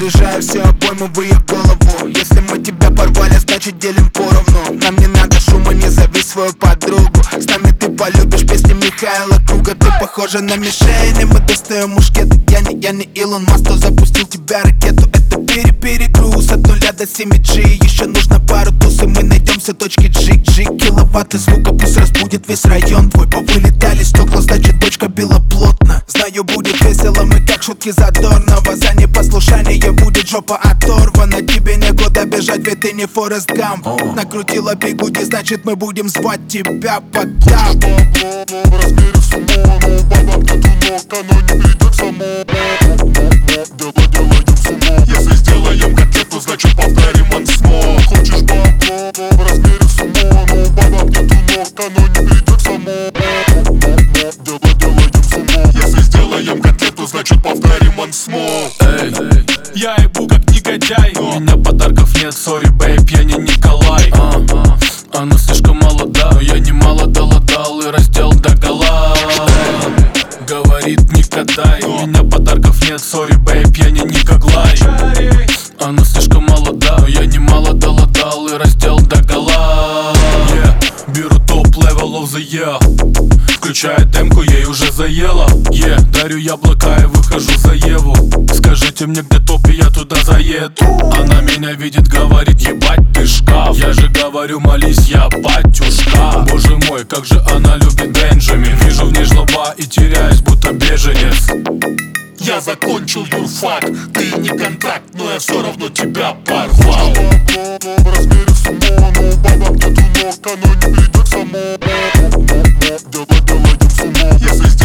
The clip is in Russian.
разряжаю все обоймы в ее голову. Если мы тебя порвали, значит делим поровну. Нам не надо шума, не зови свою подругу. С нами ты полюбишь песни Михаила Круга. Ты похожа на мишень, и мы достаем мушкеты. Я не Илон Маск, кто запустил тебя ракету. Это перегруз от 0 до 7G. Еще нужно пару туз, и мы найдем все точки G. Киловатты звука пусть разбудит весь район твой. Повылетали стекла, значит бочка била плотно. Знаю, будет весело, мы как шутки Задорнова. За непослушание будет жопа оторвана. Тебе некуда бежать, ведь ты не Форест Гамп. Накрутила бигуди, значит мы будем звать тебя под тап. В размере сумо, но баба где тунок, оно не придет само. Делаем сумо. Если сделаем котлету, значит повторим ансмо. Хочешь бабло? В размере сумо, но баба где тунок, оно не придет само. Делаем сумо. Если сделаем котлету, значит повторим ансмо. Я ебу как негодяй, у меня подарков нет, сори, бейб, я не Николай. Она слишком молода, но я немало долатал и раздел догола. Говорит, не катай, у меня подарков нет, сори, бейб, я не Николай. Она слишком молода, но я немало долатал и раздел догола. Беру топ-левел of the year. Включая демку, ей уже заела. Дарю яблока и выхожу за Еву. Скажите мне, где топ, и я туда заеду. Она меня видит, говорит, ебать ты шкаф. Я же говорю, молись, я батюшка. Боже мой, как же она любит Бенджамин. Вижу в ней жлоба и теряюсь, будто беженец. Я закончил юрфак, ты не контракт, но я все равно тебя порвал. В размере сумо, но баба где тунок, оно не придет само. Делаем сумо. Если